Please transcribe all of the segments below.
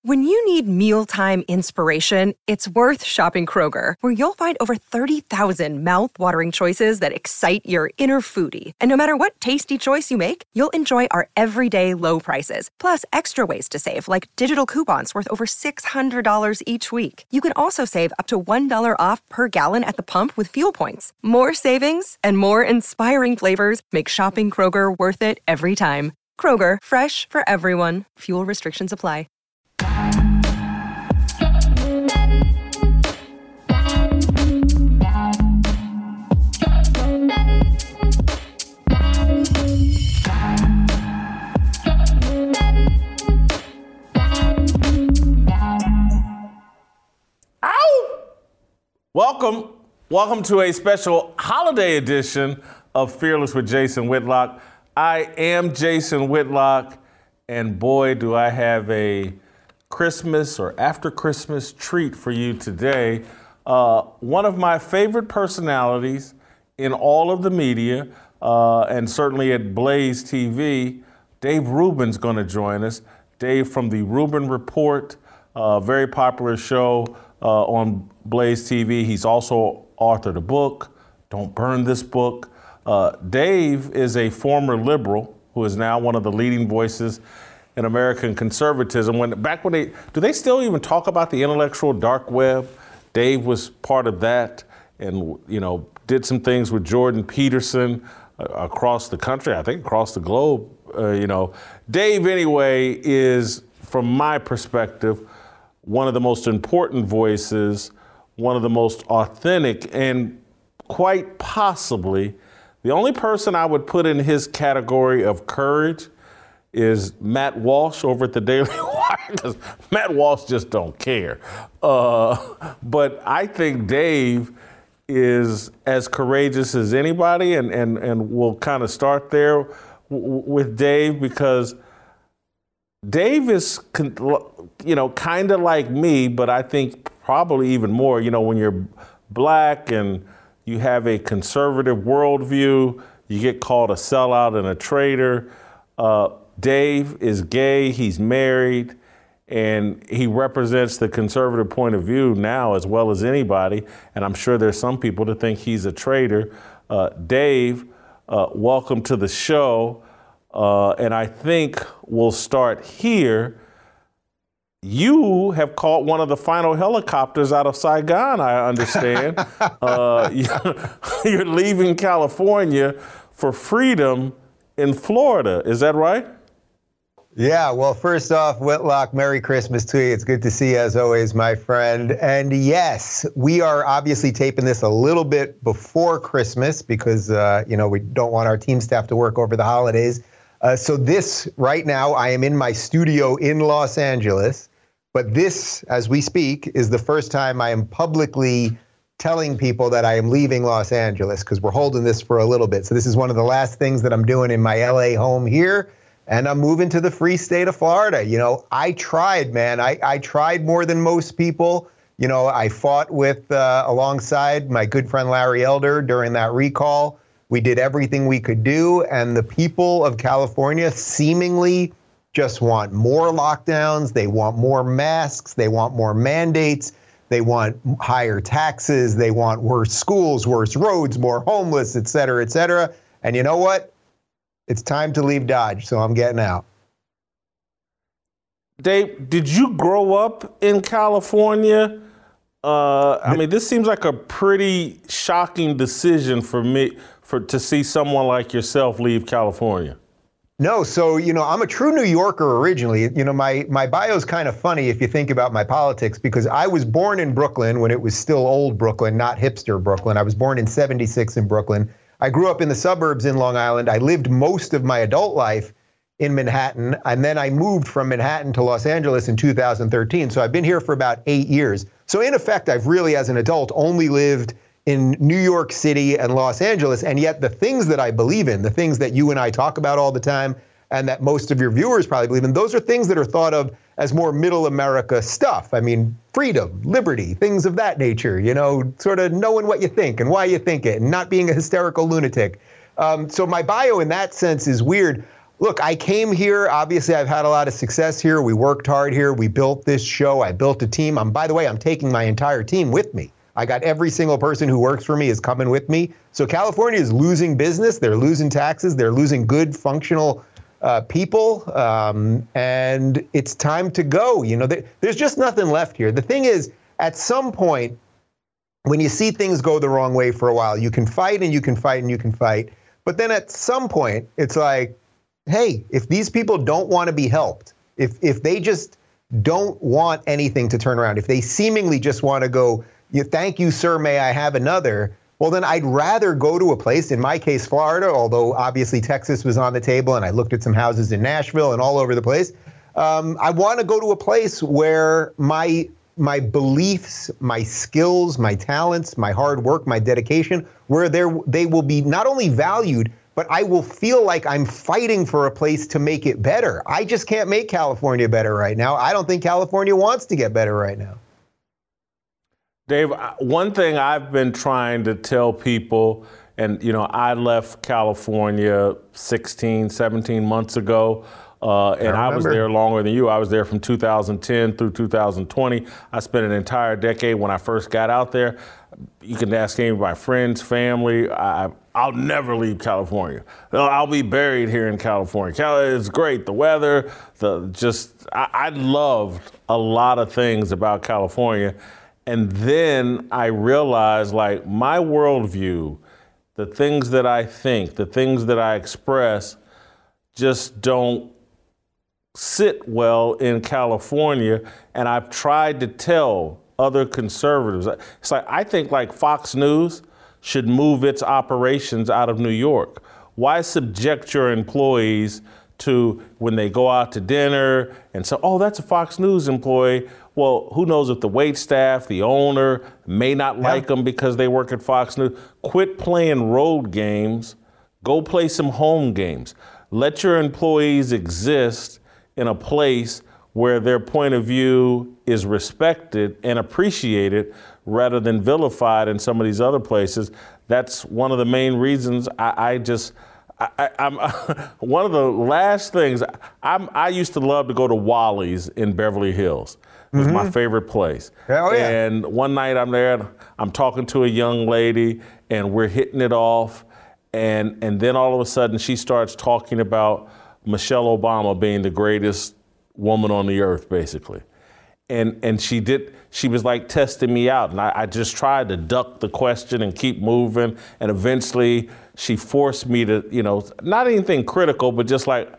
When you need mealtime inspiration, it's worth shopping Kroger, where you'll find over 30,000 mouth-watering choices that excite your inner foodie. And no matter what tasty choice you make, you'll enjoy our everyday low prices, plus extra ways to save, like digital coupons worth over $600 each week. You can also save up to $1 off per gallon at the pump with fuel points. More savings and more inspiring flavors make shopping Kroger worth it every time. Kroger, fresh for everyone. Fuel restrictions apply. Welcome to a special holiday edition of Fearless with Jason Whitlock. I am Jason Whitlock, and boy, do I have a Christmas or after Christmas treat for you today. One of my favorite personalities in all of the media, and certainly at Blaze TV, Dave Rubin's going to join us. Dave from the Rubin Report, very popular show on Blaze TV. He's also authored a book, Don't Burn This Book. Dave is a former liberal who is now one of the leading voices in American conservatism. Do they still even talk about the intellectual dark web? Dave was part of that and, did some things with Jordan Peterson across the country, I think across the globe. Dave, anyway, is, from my perspective, one of the most important voices, one of the most authentic, and quite possibly the only person I would put in his category of courage is Matt Walsh over at the Daily Wire, because Matt Walsh just don't care. But I think Dave is as courageous as anybody, and we'll kind of start there with Dave, because Dave is, kind of like me, but I think probably even more, when you're black and you have a conservative worldview, you get called a sellout and a traitor. Dave is gay, he's married, and he represents the conservative point of view now as well as anybody. And I'm sure there's some people that think he's a traitor. Dave, welcome to the show. And I think we'll start here. You have caught one of the final helicopters out of Saigon, I understand. You're leaving California for freedom in Florida. Is that right? Yeah, well, first off, Whitlock, Merry Christmas to you. It's good to see you as always, my friend. And yes, we are obviously taping this a little bit before Christmas because, we don't want our team staff to work over the holidays. So this, right now, I am in my studio in Los Angeles, but this, as we speak, is the first time I am publicly telling people that I am leaving Los Angeles, because we're holding this for a little bit. So this is one of the last things that I'm doing in my LA home here, and I'm moving to the free state of Florida. I tried, man. I tried more than most people. I fought with, alongside my good friend Larry Elder during that recall. We did everything we could do, and the people of California seemingly just want more lockdowns. They want more masks. They want more mandates. They want higher taxes. They want worse schools, worse roads, more homeless, et cetera, et cetera. And you know what? It's time to leave Dodge, so I'm getting out. Dave, did you grow up in California? This seems like a pretty shocking decision for me to see someone like yourself leave California. No, so, I'm a true New Yorker originally. My bio is kind of funny if you think about my politics, because I was born in Brooklyn when it was still old Brooklyn, not hipster Brooklyn. I was born in '76 in Brooklyn. I grew up in the suburbs in Long Island. I lived most of my adult life in Manhattan, and then I moved from Manhattan to Los Angeles in 2013. So I've been here for about 8 years. So in effect, I've really, as an adult, only lived in New York City and Los Angeles. And yet the things that I believe in, the things that you and I talk about all the time, and that most of your viewers probably believe in, those are things that are thought of as more middle America stuff. I mean, freedom, liberty, things of that nature, sort of knowing what you think and why you think it and not being a hysterical lunatic. So my bio in that sense is weird. look, I came here. Obviously, I've had a lot of success here. We worked hard here. We built this show. I built a team. By the way, I'm taking my entire team with me. I got every single person who works for me is coming with me. So California is losing business. They're losing taxes. They're losing good, functional people. And it's time to go. There's just nothing left here. The thing is, at some point, when you see things go the wrong way for a while, you can fight and you can fight and you can fight. But then at some point, it's like, hey, if these people don't want to be helped, if they just don't want anything to turn around, if they seemingly just want to go, thank you, sir, may I have another? Well, then I'd rather go to a place, in my case, Florida, although obviously Texas was on the table and I looked at some houses in Nashville and all over the place. I want to go to a place where my beliefs, my skills, my talents, my hard work, my dedication, where they will be not only valued, but I will feel like I'm fighting for a place to make it better. I just can't make California better right now. I don't think California wants to get better right now. Dave, one thing I've been trying to tell people, and I left California 16, 17 months ago, and I was there longer than you. I was there from 2010 through 2020. I spent an entire decade when I first got out there. You can ask any of my friends, family. I'll never leave California. I'll be buried here in California. It's great. The weather, I loved a lot of things about California. And then I realized, like, my worldview, the things that I think, the things that I express just don't sit well in California. And I've tried to tell other conservatives. It's like, I think like Fox News should move its operations out of New York. Why subject your employees to, when they go out to dinner and say, oh, that's a Fox News employee. Well, who knows if the wait staff, the owner may not like them because they work at Fox News. Quit playing road games. Go play some home games. Let your employees exist in a place where their point of view is respected and appreciated rather than vilified in some of these other places. That's one of the main reasons I'm one of the last things, I used to love to go to Wally's in Beverly Hills. It was my favorite place. Oh, yeah. And one night I'm there, and I'm talking to a young lady, and we're hitting it off. And then all of a sudden she starts talking about Michelle Obama being the greatest woman on the earth, basically. And she was like testing me out. And I just tried to duck the question and keep moving. And eventually she forced me to, not anything critical, but just like,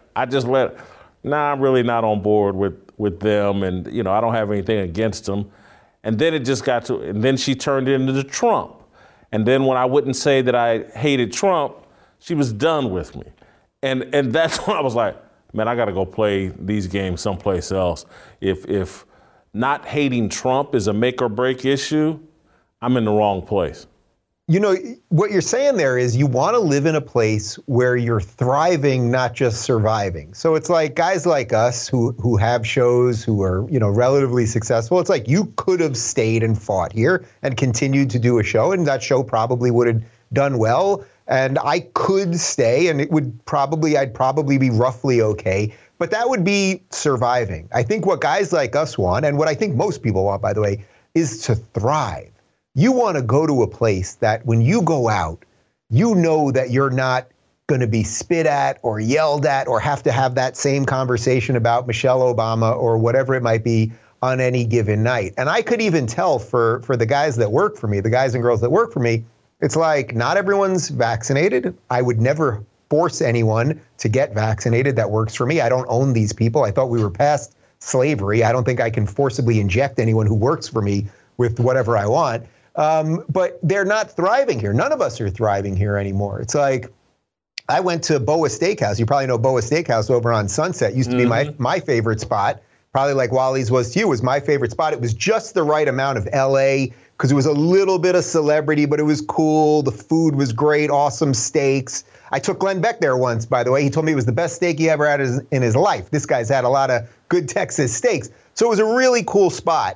I'm really not on board with them. And, I don't have anything against them. And then it just got to, and then she turned into Trump. And then when I wouldn't say that I hated Trump, she was done with me. And that's when I was like, man, I got to go play these games someplace else. If not hating Trump is a make or break issue, I'm in the wrong place. What you're saying there is you want to live in a place where you're thriving, not just surviving. So it's like guys like us who have shows, who are, relatively successful. It's like you could have stayed and fought here and continued to do a show, and that show probably would have done well. And I could stay, and I'd probably be roughly okay. But that would be surviving. I think what guys like us want, and what I think most people want, by the way, is to thrive. You want to go to a place that when you go out, you know that you're not going to be spit at or yelled at or have to have that same conversation about Michelle Obama or whatever it might be on any given night. And I could even tell for the guys that work for me, the guys and girls that work for me, it's like not everyone's vaccinated. I would never force anyone to get vaccinated that works for me. I don't own these people. I thought we were past slavery. I don't think I can forcibly inject anyone who works for me with whatever I want. But they're not thriving here. None of us are thriving here anymore. It's like I went to Boa Steakhouse. You probably know Boa Steakhouse over on Sunset. Used to be my favorite spot. Probably like Wally's was to you, was my favorite spot. It was just the right amount of LA because it was a little bit of celebrity, but it was cool. The food was great, awesome steaks. I took Glenn Beck there once, by the way. He told me it was the best steak he ever had in his life. This guy's had a lot of good Texas steaks. So it was a really cool spot.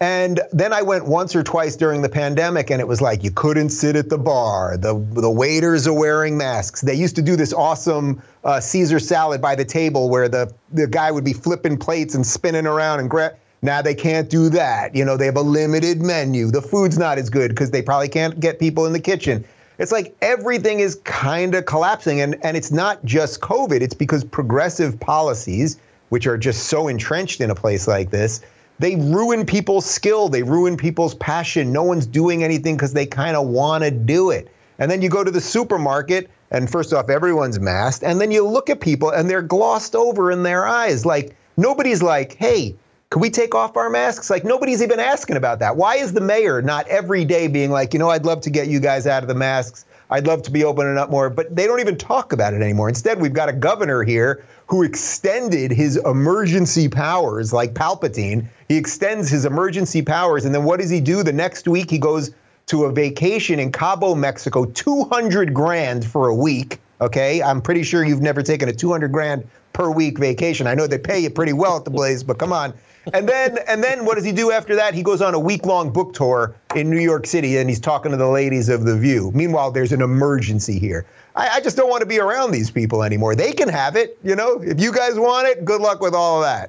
And then I went once or twice during the pandemic, and it was like you couldn't sit at the bar. The waiters are wearing masks. They used to do this awesome Caesar salad by the table where the guy would be flipping plates and spinning around and Now they can't do that. You know, they have a limited menu. The food's not as good because they probably can't get people in the kitchen. It's like everything is kind of collapsing. And it's not just COVID. It's because progressive policies, which are just so entrenched in a place like this, they ruin people's skill. They ruin people's passion. No one's doing anything because they kind of want to do it. And then you go to the supermarket, and first off, everyone's masked. And then you look at people, and they're glossed over in their eyes. Like, nobody's like, hey, can we take off our masks? Like, nobody's even asking about that. Why is the mayor not every day being like, you know, I'd love to get you guys out of the masks. I'd love to be opening up more. But they don't even talk about it anymore. Instead, we've got a governor here who extended his emergency powers, like Palpatine. He extends his emergency powers. And then what does he do? The next week, he goes to a vacation in Cabo, Mexico, $200,000 for a week. OK, I'm pretty sure you've never taken a $200,000 per week vacation. I know they pay you pretty well at the Blaze, but come on. And then what does he do after that? He goes on a week-long book tour in New York City, and he's talking to the ladies of The View. Meanwhile, there's an emergency here. I just don't want to be around these people anymore. They can have it, you know. If you guys want it, good luck with all of that.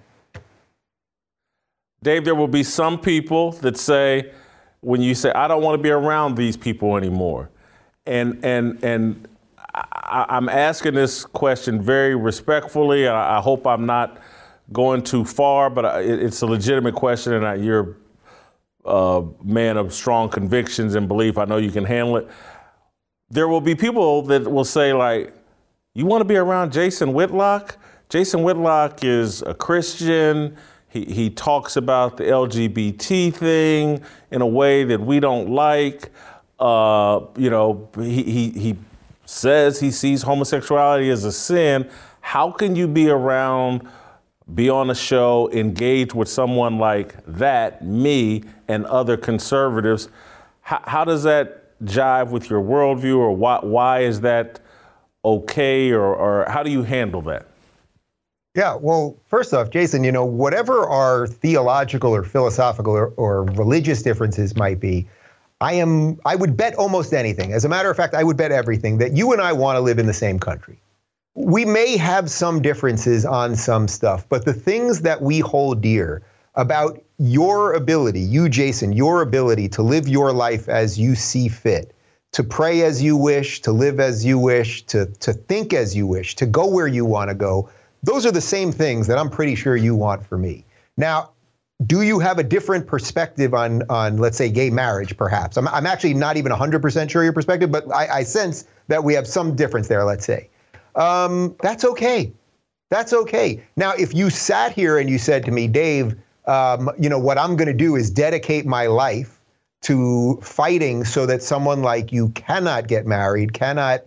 Dave, there will be some people that say, when you say, I don't want to be around these people anymore. And I'm asking this question very respectfully. I hope I'm not going too far, but it's a legitimate question, and you're a man of strong convictions and belief. I know you can handle it. There will be people that will say, like, you want to be around Jason Whitlock? Jason Whitlock is a Christian. He talks about the LGBT thing in a way that we don't like. You know, he says he sees homosexuality as a sin. How can you be around, be on a show, engage with someone like that, me, and other conservatives? How does that jive with your worldview, or why is that okay, or how do you handle that? Yeah, well, first off, Jason, you know, whatever our theological or philosophical or religious differences might be, I would bet almost anything. As a matter of fact, I would bet everything that you and I want to live in the same country. We may have some differences on some stuff, but the things that we hold dear about your ability, you, Jason, your ability to live your life as you see fit, to pray as you wish, to live as you wish, to think as you wish, to go where you want to go, those are the same things that I'm pretty sure you want for me. Now, do you have a different perspective on let's say, gay marriage, perhaps? I'm actually not even 100% sure your perspective, but I sense that we have some difference there, let's say. That's okay. That's okay. Now, if you sat here and you said to me, Dave, you know, what I'm going to do is dedicate my life to fighting so that someone like you cannot get married, cannot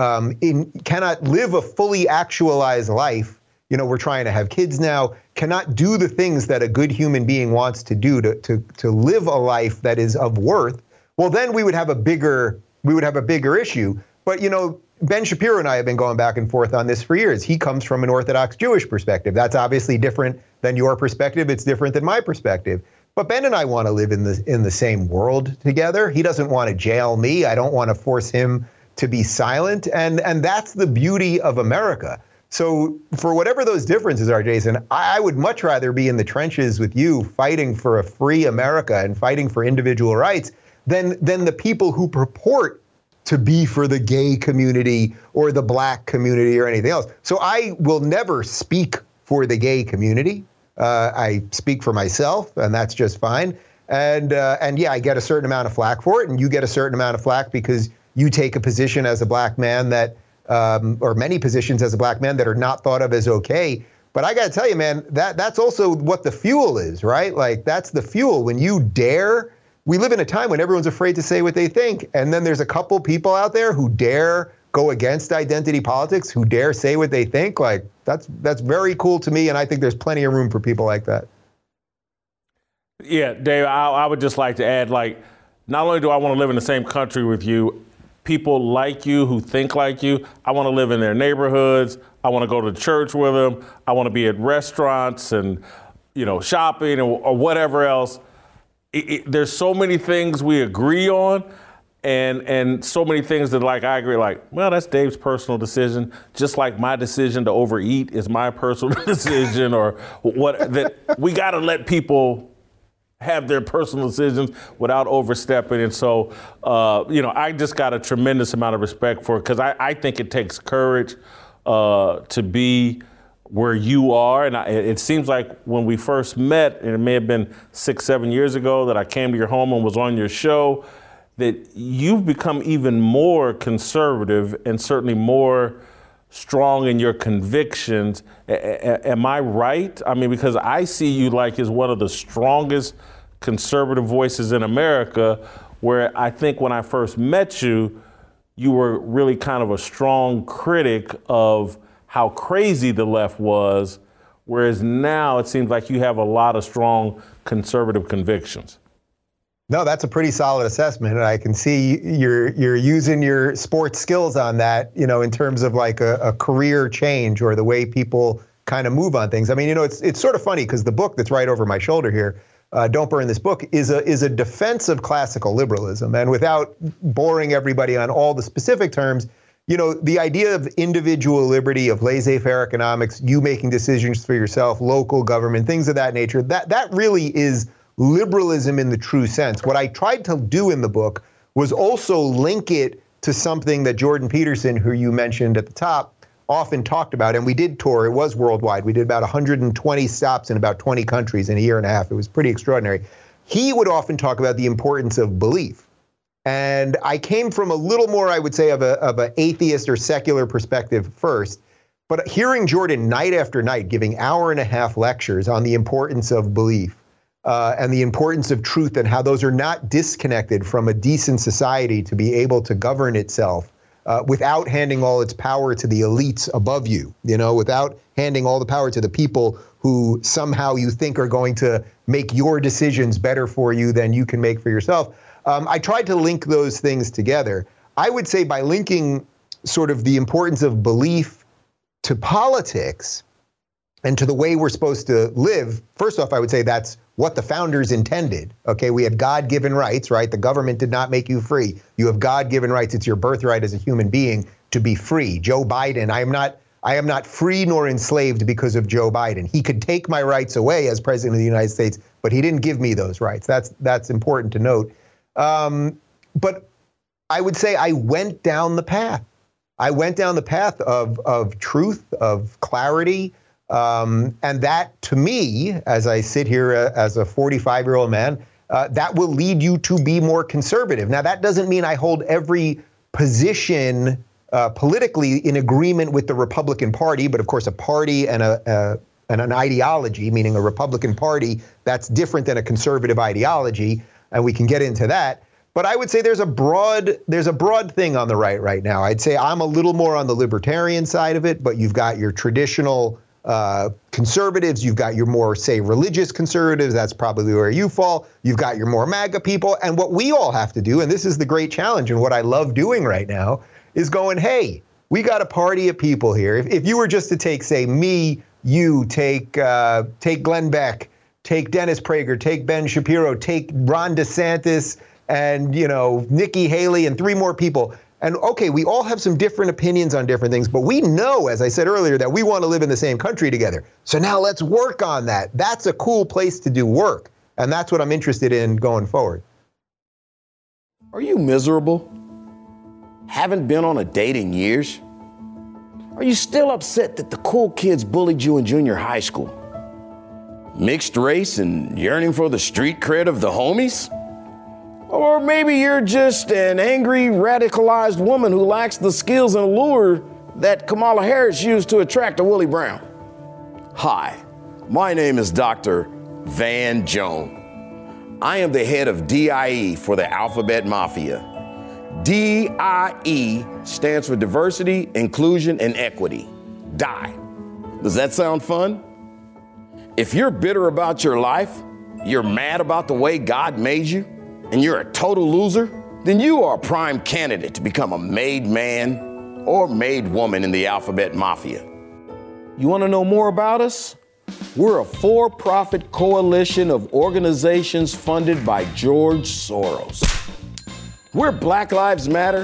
live a fully actualized life. You know, we're trying to have kids now, cannot do the things that a good human being wants to do to live a life that is of worth. Well, then we would have a bigger issue. But, you know, Ben Shapiro and I have been going back and forth on this for years. He comes from an Orthodox Jewish perspective. That's obviously different than your perspective. It's different than my perspective. But Ben and I want to live in the same world together. He doesn't want to jail me. I don't want to force him to be silent. And that's the beauty of America. So for whatever those differences are, Jason, I would much rather be in the trenches with you fighting for a free America and fighting for individual rights than the people who purport to be for the gay community or the black community or anything else. So I will never speak for the gay community. I speak for myself, and that's just fine. And yeah, I get a certain amount of flack for it, and you get a certain amount of flack because you take a position as a black man that, or many positions as a black man that are not thought of as okay. But I got to tell you, man, that's also what the fuel is, right? Like, that's the fuel. When you dare, we live in a time when everyone's afraid to say what they think. And then there's a couple people out there who dare go against identity politics, who dare say what they think. Like, that's very cool to me. And I think there's plenty of room for people like that. Yeah, Dave, I would just like to add, like, not only do I want to live in the same country with you, people like you who think like you, I want to live in their neighborhoods. I want to go to church with them. I want to be at restaurants and, you know, shopping or whatever else. there's so many things we agree on, and so many things that like I agree, like, well, that's Dave's personal decision, just like my decision to overeat is my personal decision, or what, that we got to let people have their personal decisions without overstepping. And so, I just got a tremendous amount of respect for it, because I think it takes courage to be where you are. And it seems like when we first met, and it may have been 6-7 years ago that I came to your home and was on your show, that you've become even more conservative and certainly more strong in your convictions. Am I right? I mean, because I see you like as one of the strongest conservative voices in America, where I think when I first met you, you were really kind of a strong critic of how crazy the left was, whereas now it seems like you have a lot of strong conservative convictions. No, that's a pretty solid assessment. And I can see you're using your sports skills on that, in terms of like a career change or the way people kind of move on things. I mean, it's sort of funny because the book that's right over my shoulder here, Don't Burn This Book, is a defense of classical liberalism. And without boring everybody on all the specific terms, the idea of individual liberty, of laissez-faire economics, you making decisions for yourself, local government, things of that nature, that really is liberalism in the true sense. What I tried to do in the book was also link it to something that Jordan Peterson, who you mentioned at the top, often talked about. And we did tour. It was worldwide. We did about 120 stops in about 20 countries in a year and a half. It was pretty extraordinary. He would often talk about the importance of belief. And I came from a little more, I would say, of an atheist or secular perspective first. But hearing Jordan night after night giving hour-and-a-half lectures on the importance of belief, and the importance of truth, and how those are not disconnected from a decent society to be able to govern itself without handing all its power to the elites above you, without handing all the power to the people who somehow you think are going to make your decisions better for you than you can make for yourself. I tried to link those things together. I would say by linking sort of the importance of belief to politics and to the way we're supposed to live, first off, I would say that's what the founders intended. Okay, we had God-given rights, right? The government did not make you free. You have God-given rights. It's your birthright as a human being to be free. Joe Biden, I am not free nor enslaved because of Joe Biden. He could take my rights away as president of the United States, but he didn't give me those rights. That's important to note. But I would say I went down the path. I went down the path of truth, of clarity. And that, to me, as I sit here as a 45-year-old man, that will lead you to be more conservative. Now, that doesn't mean I hold every position politically in agreement with the Republican Party, but of course, a party and an ideology, meaning a Republican Party, that's different than a conservative ideology, and we can get into that. But I would say there's a broad thing on the right now. I'd say I'm a little more on the libertarian side of it, but you've got your traditional conservatives, you've got your more, say, religious conservatives, that's probably where you fall, you've got your more MAGA people, and what we all have to do, and this is the great challenge, and what I love doing right now, is going, hey, we got a party of people here. If you were just to take, say, me, you, take Glenn Beck, take Dennis Prager, take Ben Shapiro, take Ron DeSantis, and, Nikki Haley, and 3 more people. And okay, we all have some different opinions on different things, but we know, as I said earlier, that we want to live in the same country together. So now let's work on that. That's a cool place to do work. And that's what I'm interested in going forward. Are you miserable? Haven't been on a date in years? Are you still upset that the cool kids bullied you in junior high school? Mixed race and yearning for the street cred of the homies? Or maybe you're just an angry, radicalized woman who lacks the skills and allure that Kamala Harris used to attract a Willie Brown. Hi, my name is Dr. Van Joan. I am the head of DIE for the Alphabet Mafia. DIE stands for Diversity, Inclusion, and Equity. DIE. Does that sound fun? If you're bitter about your life, you're mad about the way God made you, and you're a total loser, then you are a prime candidate to become a made man or made woman in the Alphabet Mafia. You want to know more about us? We're a for-profit coalition of organizations funded by George Soros. We're Black Lives Matter,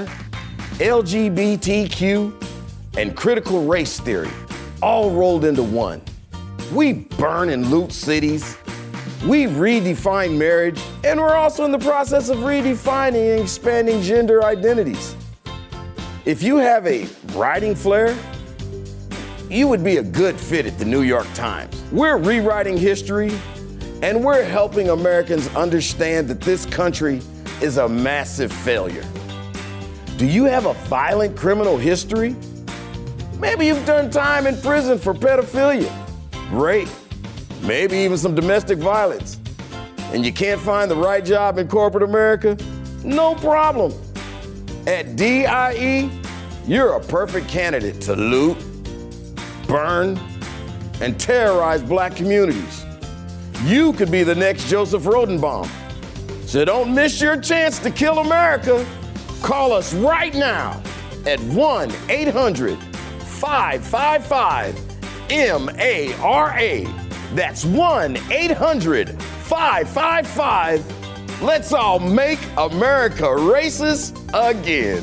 LGBTQ, and critical race theory, all rolled into one. We burn and loot cities. We redefine marriage, and we're also in the process of redefining and expanding gender identities. If you have a writing flair, you would be a good fit at the New York Times. We're rewriting history, and we're helping Americans understand that this country is a massive failure. Do you have a violent criminal history? Maybe you've done time in prison for pedophilia, rape, maybe even some domestic violence, and you can't find the right job in corporate America? No problem. At DIE, you're a perfect candidate to loot, burn, and terrorize black communities. You could be the next Joseph Rodenbaum. So don't miss your chance to kill America. Call us right now at 1-800-555-MARA. That's 1-800-555. Let's all make America racist again.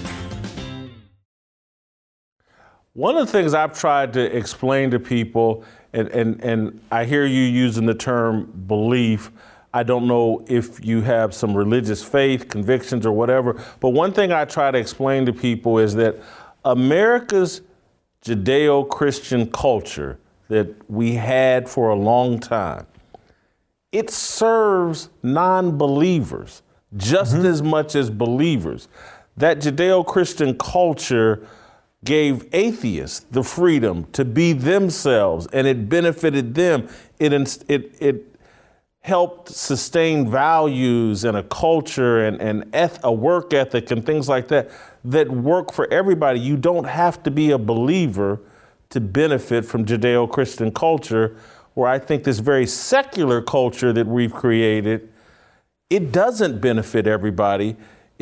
One of the things I've tried to explain to people, and I hear you using the term belief. I don't know if you have some religious faith, convictions, or whatever, but one thing I try to explain to people is that America's Judeo-Christian culture that we had for a long time, it serves non-believers just as much as believers. That Judeo-Christian culture gave atheists the freedom to be themselves, and it benefited them. It helped sustain values and a culture and a work ethic and things like that work for everybody. You don't have to be a believer to benefit from Judeo-Christian culture, where I think this very secular culture that we've created, it doesn't benefit everybody.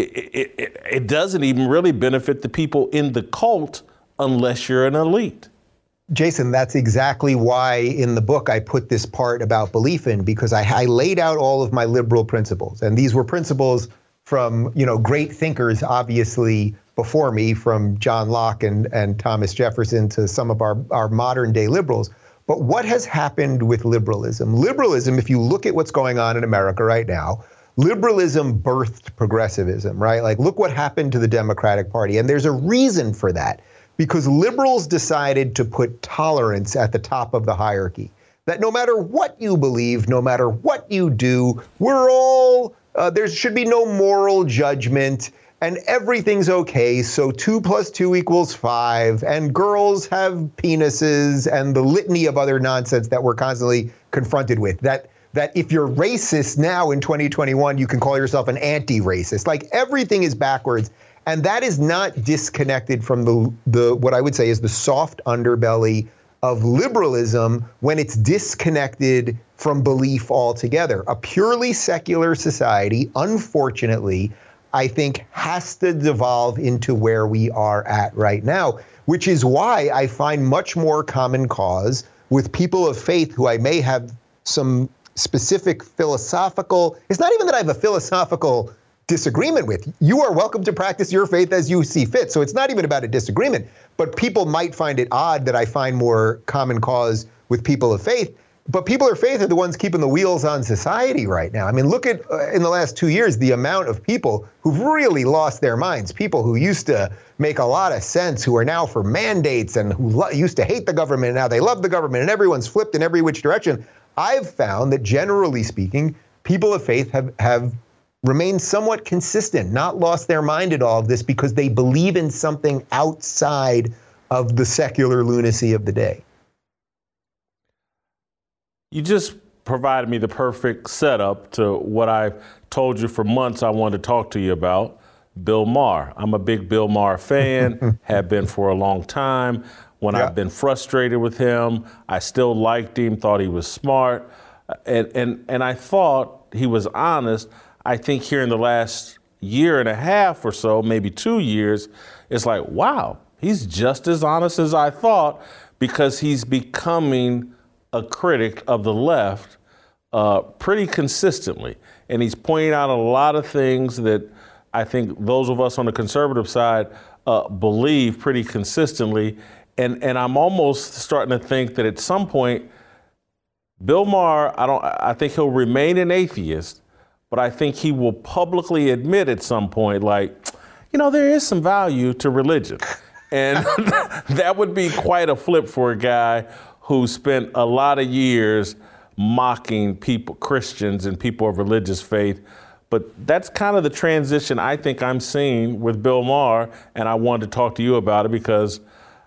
It doesn't even really benefit the people in the cult unless you're an elite. Jason, that's exactly why in the book I put this part about belief in, because I laid out all of my liberal principles. And these were principles from, great thinkers, obviously, before me, from John Locke and Thomas Jefferson to some of our modern day liberals. But what has happened with liberalism? Liberalism, if you look at what's going on in America right now, liberalism birthed progressivism, right? Like, look what happened to the Democratic Party. And there's a reason for that, because liberals decided to put tolerance at the top of the hierarchy. That no matter what you believe, no matter what you do, we're all, there should be no moral judgment, and everything's okay. So 2 + 2 = 5, and girls have penises, and the litany of other nonsense that we're constantly confronted with. That if you're racist now in 2021, you can call yourself an anti-racist. Like, everything is backwards. And that is not disconnected from the what I would say is the soft underbelly of liberalism, when it's disconnected from belief altogether. A purely secular society, unfortunately, I think has to devolve into where we are at right now, which is why I find much more common cause with people of faith who I may have some specific philosophical, it's not even that I have a philosophical disagreement with. You are welcome to practice your faith as you see fit. So it's not even about a disagreement, but people might find it odd that I find more common cause with people of faith. But people of faith are the ones keeping the wheels on society right now. I mean, look at, in the last 2 years, the amount of people who've really lost their minds, people who used to make a lot of sense, who are now for mandates, and who used to hate the government, and now they love the government, and everyone's flipped in every which direction. I've found that, generally speaking, people of faith have remained somewhat consistent, not lost their mind at all of this, because they believe in something outside of the secular lunacy of the day. You just provided me the perfect setup to what I've told you for months I wanted to talk to you about, Bill Maher. I'm a big Bill Maher fan, have been for a long time. When I've been frustrated with him, I still liked him, thought he was smart, and I thought he was honest. I think here in the last year and a half or so, maybe 2 years, it's like, wow, he's just as honest as I thought, because he's becoming a critic of the left pretty consistently. And he's pointing out a lot of things that I think those of us on the conservative side believe pretty consistently. And I'm almost starting to think that at some point, Bill Maher, I think he'll remain an atheist, but I think he will publicly admit at some point, like, there is some value to religion. And that would be quite a flip for a guy who spent a lot of years mocking people, Christians and people of religious faith. But that's kind of the transition I think I'm seeing with Bill Maher, and I wanted to talk to you about it because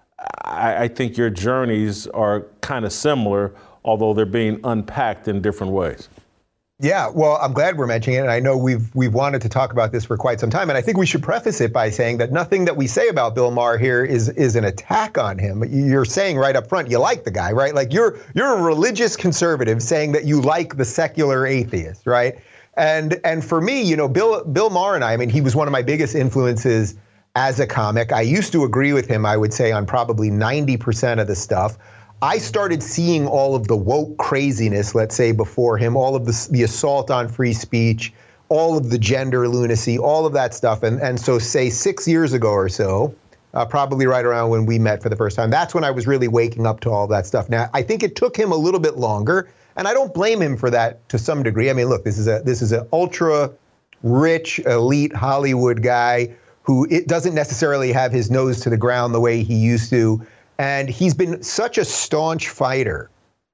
I think your journeys are kind of similar, although they're being unpacked in different ways. Yeah, well, I'm glad we're mentioning it, and I know we've wanted to talk about this for quite some time, and I think we should preface it by saying that nothing that we say about Bill Maher here is an attack on him. You're saying right up front you like the guy, right? Like you're a religious conservative saying that you like the secular atheist, right? And for me, Bill Maher and I mean, he was one of my biggest influences as a comic. I used to agree with him, I would say, on probably 90% of the stuff. I started seeing all of the woke craziness, let's say, before him, all of the assault on free speech, all of the gender lunacy, all of that stuff. And so say 6 years ago or so, probably right around when we met for the first time, that's when I was really waking up to all that stuff. Now, I think it took him a little bit longer, and I don't blame him for that to some degree. I mean, look, this is an ultra rich, elite Hollywood guy who it doesn't necessarily have his nose to the ground the way he used to. And he's been such a staunch fighter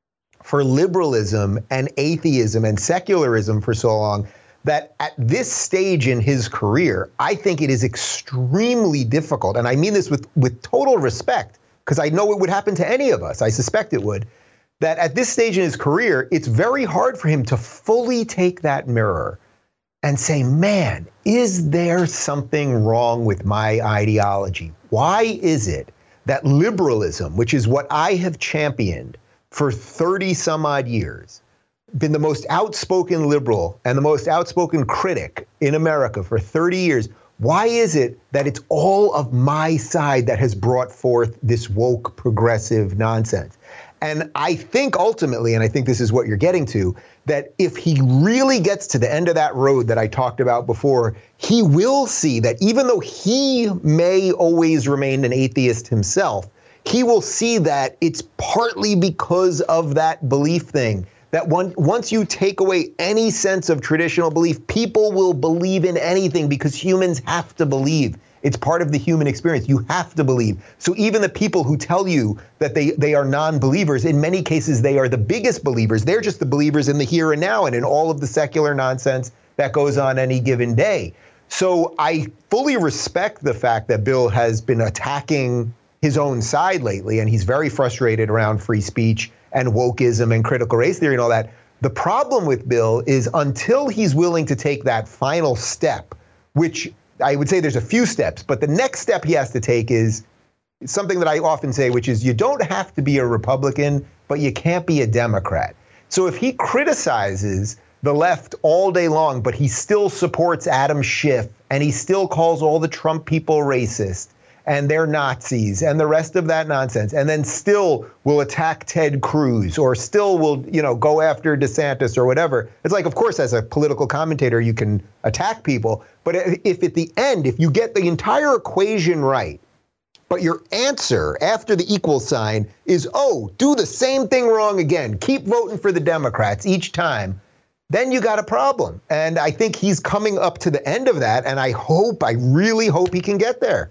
for liberalism and atheism and secularism for so long that at this stage in his career, I think it is extremely difficult. And I mean this with total respect, because I know it would happen to any of us. I suspect it would. That at this stage in his career, it's very hard for him to fully take that mirror and say, man, is there something wrong with my ideology? Why is it that liberalism, which is what I have championed for 30 some odd years, been the most outspoken liberal and the most outspoken critic in America for 30 years, why is it that it's all of my side that has brought forth this woke progressive nonsense? And I think ultimately, and I think this is what you're getting to, that if he really gets to the end of that road that I talked about before, he will see that even though he may always remain an atheist himself, he will see that it's partly because of that belief thing. That once you take away any sense of traditional belief, people will believe in anything because humans have to believe. It's part of the human experience. You have to believe. So even the people who tell you that they are non-believers, in many cases, they are the biggest believers. They're just the believers in the here and now and in all of the secular nonsense that goes on any given day. So I fully respect the fact that Bill has been attacking his own side lately, and he's very frustrated around free speech and wokeism and critical race theory and all that. The problem with Bill is until he's willing to take that final step, which I would say there's a few steps, but the next step he has to take is something that I often say, which is you don't have to be a Republican, but you can't be a Democrat. So if he criticizes the left all day long, but he still supports Adam Schiff, and he still calls all the Trump people racist, and they're Nazis, and the rest of that nonsense, and then still will attack Ted Cruz, or still will, go after DeSantis or whatever. It's like, of course, as a political commentator, you can attack people, but if at the end, if you get the entire equation right, but your answer after the equal sign is, oh, do the same thing wrong again, keep voting for the Democrats each time, then you got a problem. And I think he's coming up to the end of that, and I really hope he can get there.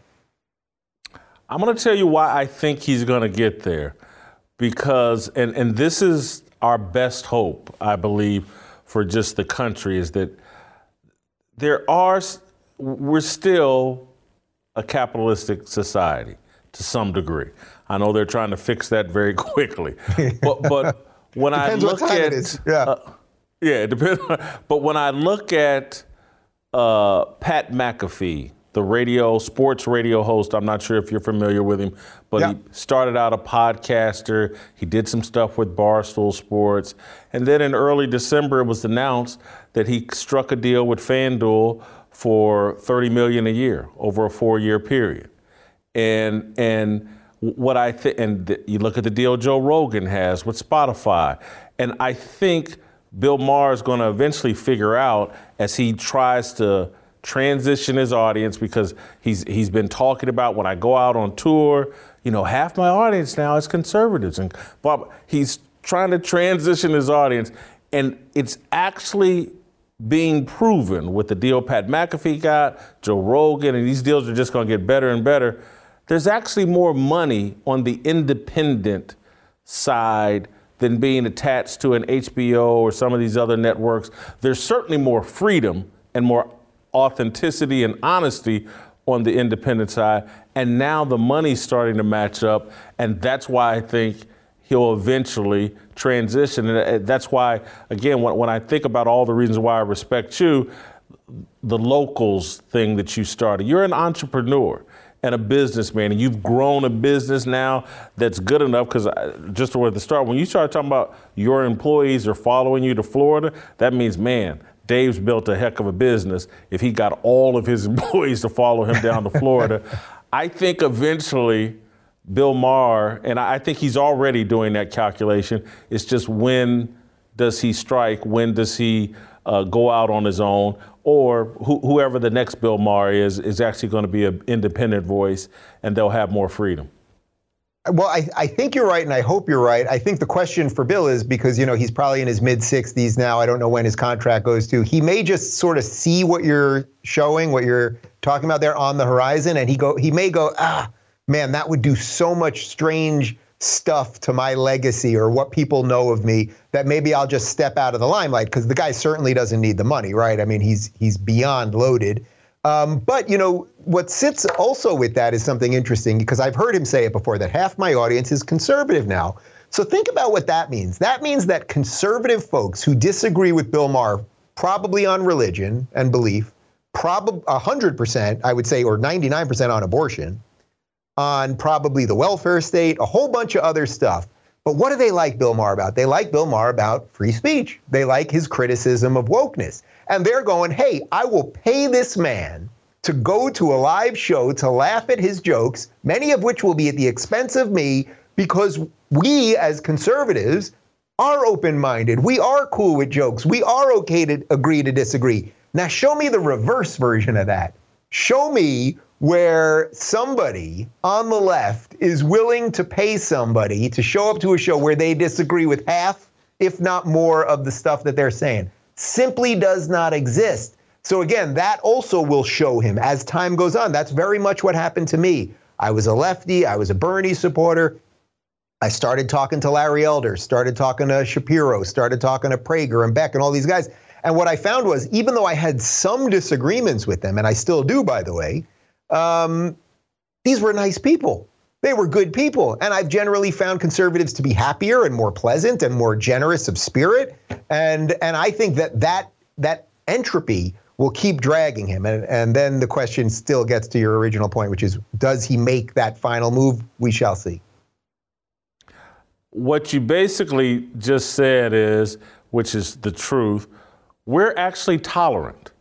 I'm going to tell you why I think he's going to get there, because, and this is our best hope, I believe, for just the country, is that we're still a capitalistic society to some degree. I know they're trying to fix that very quickly, but when I look at, it depends. But when I look at Pat McAfee, the sports radio host, I'm not sure if you're familiar with him, but he started out a podcaster. He did some stuff with Barstool Sports. And then in early December, it was announced that he struck a deal with FanDuel for $30 million a year over a 4-year period. And what I think, and you look at the deal Joe Rogan has with Spotify, and I think Bill Maher is going to eventually figure out as he tries to transition his audience, because he's been talking about, when I go out on tour, half my audience now is conservatives, and Bob, he's trying to transition his audience, and it's actually being proven with the deal Pat McAfee got, Joe Rogan, and these deals are just going to get better and better. There's actually more money on the independent side than being attached to an HBO or some of these other networks. There's certainly more freedom and more authenticity and honesty on the independent side. And now the money's starting to match up. And that's why I think he'll eventually transition. And that's why, again, when I think about all the reasons why I respect you, the locals thing that you started, you're an entrepreneur and a businessman, and you've grown a business now that's good enough, because just at the start, when you started talking about your employees are following you to Florida, that means, man, Dave's built a heck of a business if he got all of his employees to follow him down to Florida. I think eventually Bill Maher, and I think he's already doing that calculation, it's just when does he strike, when does he go out on his own, or whoever the next Bill Maher is actually going to be an independent voice, and they'll have more freedom. Well, I think you're right, and I hope you're right. I think the question for Bill is, because, he's probably in his mid-60s now. I don't know when his contract goes to. He may just sort of see what you're showing, what you're talking about there on the horizon, and he may go, man, that would do so much strange stuff to my legacy or what people know of me that maybe I'll just step out of the limelight, because the guy certainly doesn't need the money, right? I mean, he's beyond loaded. But, what sits also with that is something interesting, because I've heard him say it before, that half my audience is conservative now. So think about what that means. That means that conservative folks who disagree with Bill Maher, probably on religion and belief, probably 100%, I would say, or 99% on abortion, on probably the welfare state, a whole bunch of other stuff. But what do they like Bill Maher about? They like Bill Maher about free speech. They like his criticism of wokeness. And they're going, hey, I will pay this man to go to a live show to laugh at his jokes, many of which will be at the expense of me, because we as conservatives are open-minded. We are cool with jokes. We are okay to agree to disagree. Now show me the reverse version of that. Show me where somebody on the left is willing to pay somebody to show up to a show where they disagree with half, if not more, of the stuff that they're saying. Simply does not exist. So again, that also will show him as time goes on. That's very much what happened to me. I was a lefty. I was a Bernie supporter. I started talking to Larry Elder, started talking to Shapiro, started talking to Prager and Beck and all these guys. And what I found was, even though I had some disagreements with them, and I still do, by the way, these were nice people. They were good people. And I've generally found conservatives to be happier and more pleasant and more generous of spirit. And I think that entropy will keep dragging him. And then the question still gets to your original point, which is, does he make that final move? We shall see. What you basically just said is, which is the truth, we're actually tolerant.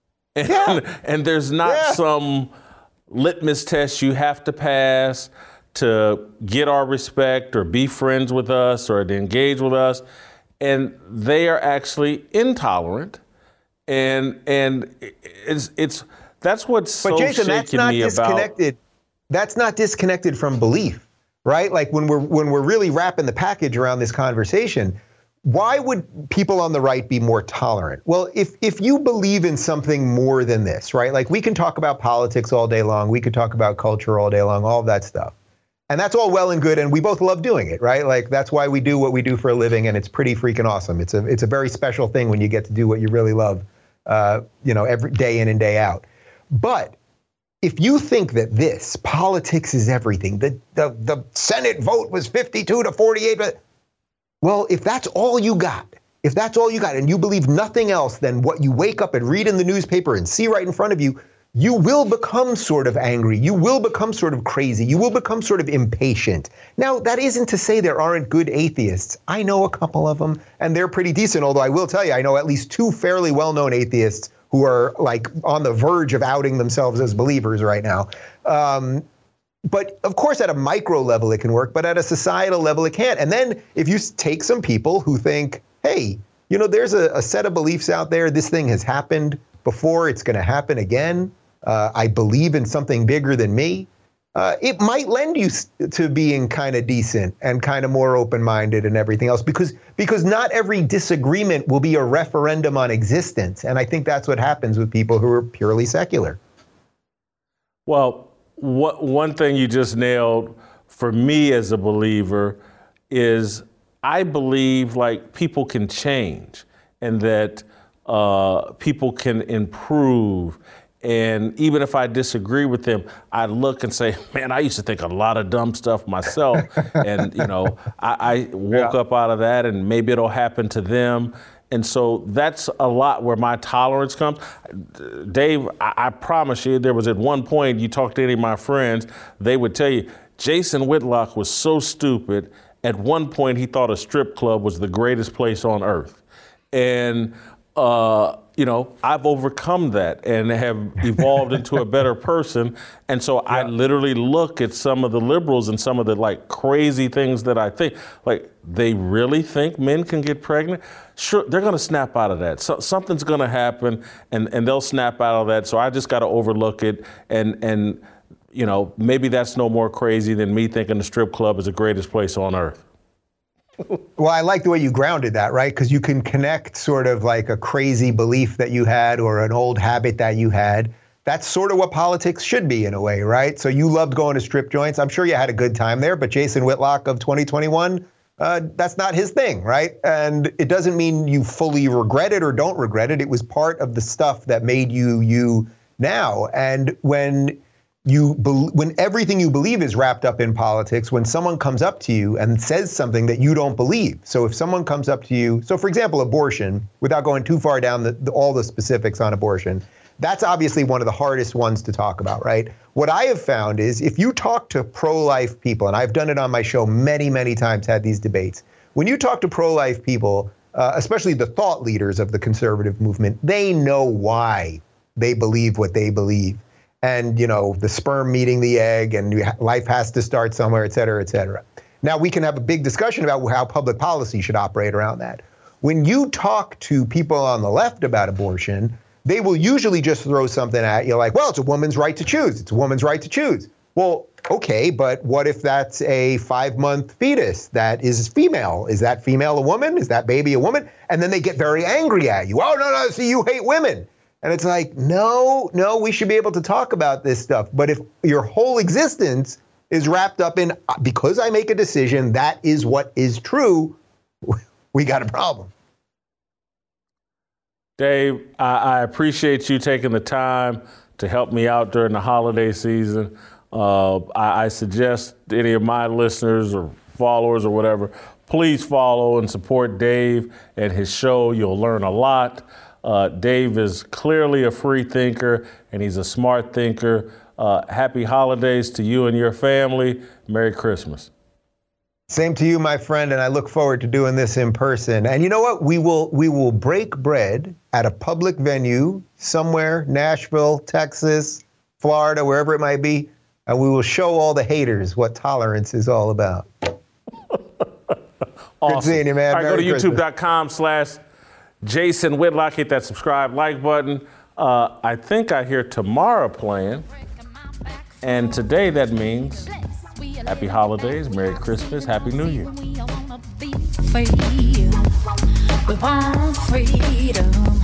And there's not some litmus test you have to pass to get our respect or be friends with us or to engage with us. And they are actually intolerant. And it's that's what's so Jason, shaking me about. That's not disconnected from belief, right? Like when we're really wrapping the package around this conversation, why would people on the right be more tolerant? Well, if you believe in something more than this, right? Like, we can talk about politics all day long. We could talk about culture all day long, all of that stuff. And that's all well and good. And we both love doing it, right? Like, that's why we do what we do for a living. And it's pretty freaking awesome. It's a very special thing when you get to do what you really love, every day in and day out. But if you think that this politics is everything, the Senate vote was 52 to 48, well, if that's all you got, and you believe nothing else than what you wake up and read in the newspaper and see right in front of you, you will become sort of angry. You will become sort of crazy. You will become sort of impatient. Now, that isn't to say there aren't good atheists. I know a couple of them, and they're pretty decent, although I will tell you, I know at least two fairly well-known atheists who are like on the verge of outing themselves as believers right now. But of course, at a micro level, it can work, but at a societal level, it can't. And then if you take some people who think, hey, there's a set of beliefs out there. This thing has happened before. It's going to happen again. I believe in something bigger than me. It might lend you to being kind of decent and kind of more open-minded and everything else, because not every disagreement will be a referendum on existence. And I think that's what happens with people who are purely secular. Well, one thing you just nailed for me as a believer is I believe like people can change and that people can improve. And even if I disagree with them, I look and say, man, I used to think a lot of dumb stuff myself. And, I woke up out of that and maybe it'll happen to them. And so that's a lot where my tolerance comes. Dave, I promise you, there was at one point, you talk to any of my friends, they would tell you, Jason Whitlock was so stupid. At one point, he thought a strip club was the greatest place on earth. And, I've overcome that and have evolved into a better person. And so I literally look at some of the liberals and some of the crazy things that I think, they really think men can get pregnant? Sure, they're going to snap out of that. So something's going to happen and they'll snap out of that. So I just got to overlook it. And maybe that's no more crazy than me thinking the strip club is the greatest place on earth. Well, I like the way you grounded that, right? Because you can connect sort of like a crazy belief that you had or an old habit that you had. That's sort of what politics should be in a way, right? So you loved going to strip joints. I'm sure you had a good time there, but Jason Whitlock of 2021, that's not his thing, right? And it doesn't mean you fully regret it or don't regret it. It was part of the stuff that made you now. And when everything you believe is wrapped up in politics, when someone comes up to you and says something that you don't believe. So if someone comes up to you, so for example, abortion, without going too far down all the specifics on abortion, that's obviously one of the hardest ones to talk about, right? What I have found is if you talk to pro-life people, and I've done it on my show many, many times, had these debates, when you talk to pro-life people, especially the thought leaders of the conservative movement, they know why they believe what they believe. And, the sperm meeting the egg and life has to start somewhere, et cetera, et cetera. Now, we can have a big discussion about how public policy should operate around that. When you talk to people on the left about abortion, they will usually just throw something at you like, well, it's a woman's right to choose. It's a woman's right to choose. Well, okay, but what if that's a 5-month fetus that is female? Is that female a woman? Is that baby a woman? And then they get very angry at you. Oh, no, see, you hate women. And it's like, no, we should be able to talk about this stuff. But if your whole existence is wrapped up in, because I make a decision, that is what is true, we got a problem. Dave, I appreciate you taking the time to help me out during the holiday season. I suggest any of my listeners or followers or whatever, please follow and support Dave and his show. You'll learn a lot. Dave is clearly a free thinker, and he's a smart thinker. Happy holidays to you and your family. Merry Christmas. Same to you, my friend, and I look forward to doing this in person. And you know what? We will break bread at a public venue somewhere, Nashville, Texas, Florida, wherever it might be, and we will show all the haters what tolerance is all about. Awesome. Good seeing you, man. All right, Merry go to youtube.com/Jason Whitlock. Hit that subscribe, like button. I think I hear Tamara playing. And today that means happy holidays, Merry Christmas, Happy New Year. We want freedom.